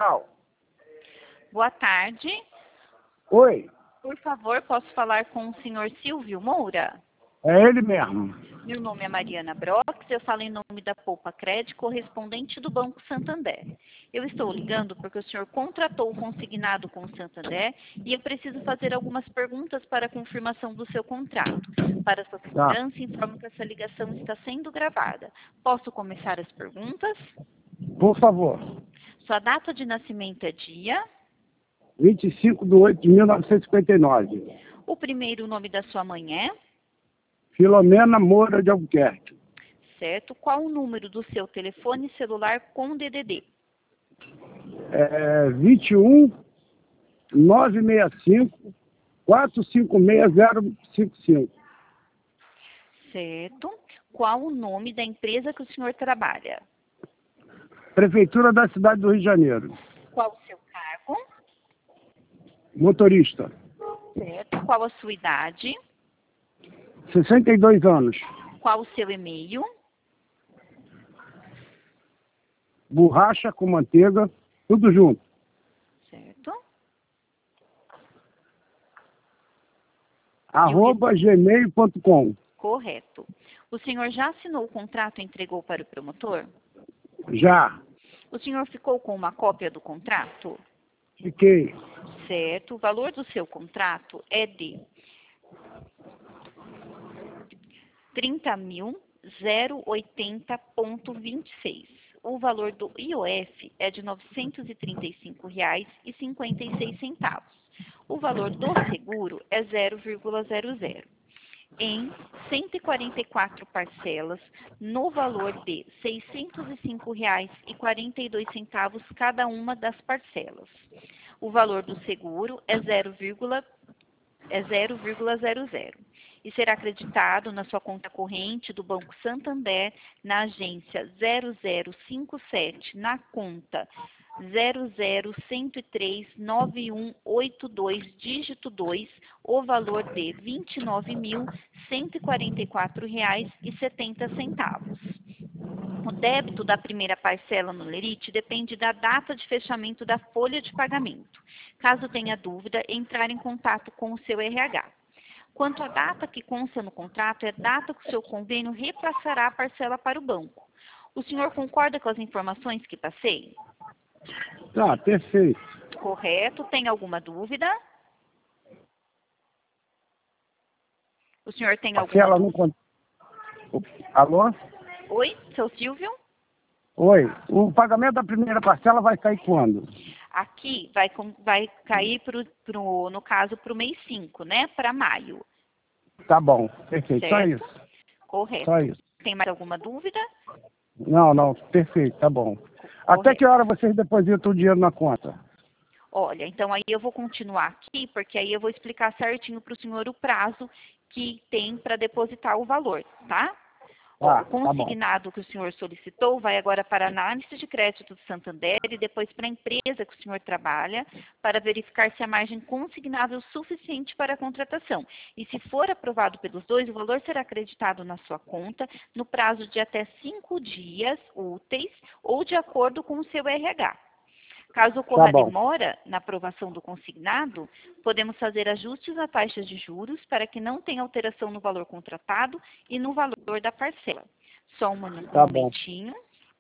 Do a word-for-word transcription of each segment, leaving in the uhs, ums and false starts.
Tchau. Boa tarde. Oi, Por favor, posso falar com o senhor Silvio Moura? é ele mesmo. Meu nome é Mariana Brox, eu falo em nome da Poupa Crédito, correspondente do Banco Santander. Eu estou ligando porque o senhor contratou o consignado com o Santander e eu preciso fazer algumas perguntas para a confirmação do seu contrato. Para sua segurança, informo que essa ligação está sendo gravada. Posso começar as perguntas? Por favor. Sua data de nascimento é dia? vinte e cinco de oito de mil novecentos e cinquenta e nove. O primeiro nome da sua mãe é? Filomena Moura de Albuquerque. Certo. Qual o número do seu telefone celular com D D D? É vinte e um, novecentos e sessenta e cinco, quatrocentos e cinquenta e seis, zero cinco cinco. Certo. Qual o nome da empresa que o senhor trabalha? Prefeitura da cidade do Rio de Janeiro. Qual o seu cargo? Motorista. Certo. Qual a sua idade? sessenta e dois anos. Qual o seu e-mail? Borracha com manteiga, tudo junto. Certo. Arroba gmail ponto com. Correto. O senhor já assinou o contrato e entregou para o promotor? Já. O senhor ficou com uma cópia do contrato? Fiquei. Certo. O valor do seu contrato é de trinta mil, oitenta vírgula vinte e seis. O valor do I O F é de novecentos e trinta e cinco reais e cinquenta e seis centavos. O valor do seguro é zero vírgula zero zero. Em cento e quarenta e quatro parcelas, no valor de seiscentos e cinco reais e quarenta e dois centavos cada uma das parcelas. O valor do seguro é zero vírgula zero zero e será acreditado na sua conta corrente do Banco Santander na agência zero zero cinco sete, na conta zero zero um zero três nove um oito dois, dígito dois, o valor de vinte e nove mil, cento e quarenta e quatro reais e setenta centavos. O débito da primeira parcela no lerite depende da data de fechamento da folha de pagamento. Caso tenha dúvida, entrar em contato com o seu R H. Quanto à data que consta no contrato, é a data que o seu convênio repassará a parcela para o banco. O senhor concorda com as informações que passei? Tá, perfeito. Correto. Tem alguma dúvida? O senhor tem alguma Aquela dúvida? não... Alô? Oi, seu Silvio? Oi. O pagamento da primeira parcela vai cair quando? Aqui vai, vai cair, pro, pro, no caso, para o mês cinco, né? Para maio. Tá bom, perfeito. Só Certo? isso. Correto. Só isso. Tem mais alguma dúvida? Não, não, perfeito, tá bom. Até que hora vocês depositam o dinheiro na conta? Olha, então aí eu vou continuar aqui, porque aí eu vou explicar certinho para o senhor o prazo que tem para depositar o valor, tá? Ó, Tá, o consignado que o senhor solicitou vai agora para a análise de crédito do Santander e depois para a empresa que o senhor trabalha, para verificar se a margem consignável é suficiente para a contratação. E se for aprovado pelos dois, o valor será acreditado na sua conta no prazo de até cinco dias úteis ou de acordo com o seu R H. Caso ocorra Tá bom. demora na aprovação do consignado, podemos fazer ajustes na taxa de juros para que não tenha alteração no valor contratado e no valor da parcela. Só um mom- Tá bom. momentinho.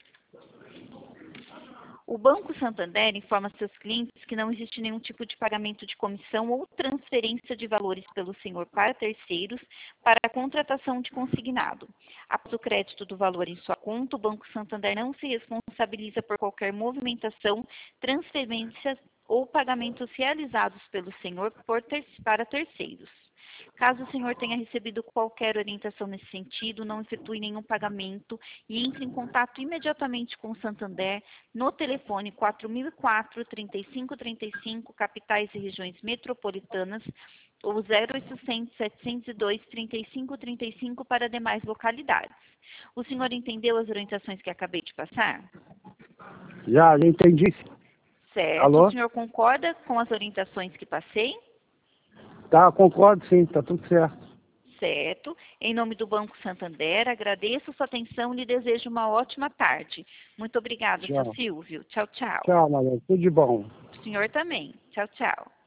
O Banco Santander informa seus clientes que não existe nenhum tipo de pagamento de comissão ou transferência de valores pelo senhor para terceiros para a contratação de consignado. Após o crédito do valor em sua conta, o Banco Santander não se responsabiliza por qualquer movimentação, transferência ou pagamentos realizados pelo senhor por ter- para terceiros. Caso o senhor tenha recebido qualquer orientação nesse sentido, não efetue nenhum pagamento e entre em contato imediatamente com o Santander no telefone quatro mil e quatro, trinta e cinco trinta e cinco, capitais e regiões metropolitanas, ou zero oitocentos, setecentos e dois, trinta e cinco trinta e cinco para demais localidades. O senhor entendeu as orientações que acabei de passar? Já, já entendi. Certo. Alô? O senhor concorda com as orientações que passei? Tá, concordo sim, tá tudo certo. certo. Em nome do Banco Santander, agradeço sua atenção e lhe desejo uma ótima tarde. Muito obrigada, Tchau. seu Silvio. Tchau, tchau. Tchau, Maria. Tudo de bom. O senhor também. Tchau, tchau.